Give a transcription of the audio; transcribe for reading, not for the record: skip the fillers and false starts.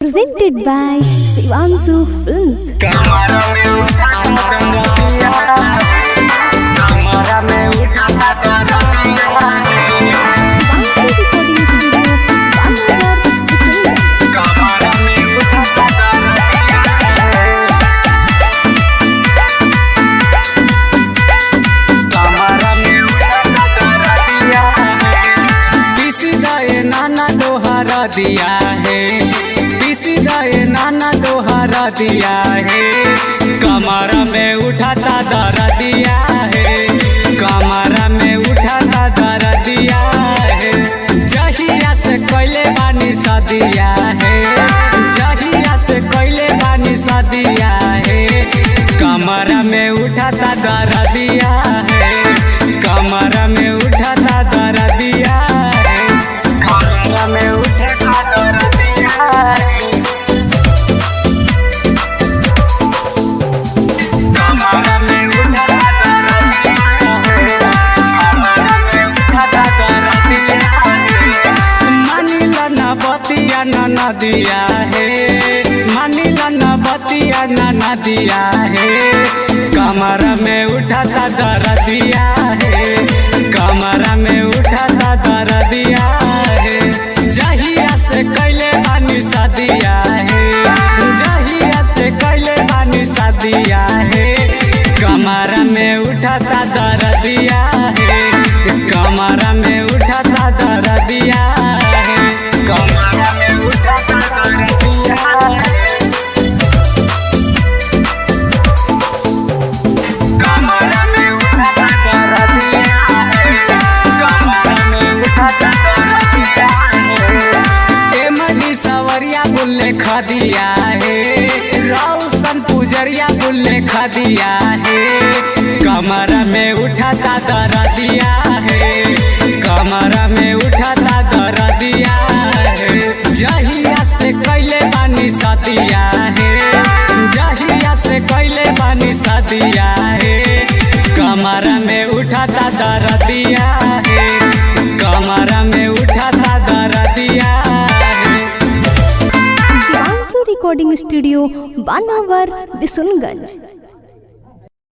Presented by Shivansu Films. दिया है पीसी दे नाना दोहरा दिया है कमरा में उठाता दर दिया है कमरा में उठाता दर दिया है जहिया से कोयले बानी सदिया है जहिया से कोयले बानी सदिया है कमरा में उठाता दर दिया है कमरा में उठाता दर दिया है कमरा में नाना दिया है मानिला न बतिया नाना दिया है कमरा में उठाता दर दिया है कमरा में उठाता दर दिया है जहिया से कैले बानी सदिया है जहिया से कैले बानी सदिया है कमरा में उठाता दर दिया है कमरा में उठाता दर दिया है कमरा में उठाता दर दिया है कमरा में उठाता दर दिया है कमरा में उठाता दर दिया है ए मजी सवरिया बुल्ले खदिया है रौशन पुजरिया बुल्ले खदिया है कमरा में उठाता दर दिया है कमरा में उठाता दर दिया है जहिया से कैले बानी सदिया है जहिया से कैले बानी सदिया है कमरा में उठाता दर दिया है कमरा में उठाता दर दिया है Shivansu Recording Studio, Banavar, Bisunganj.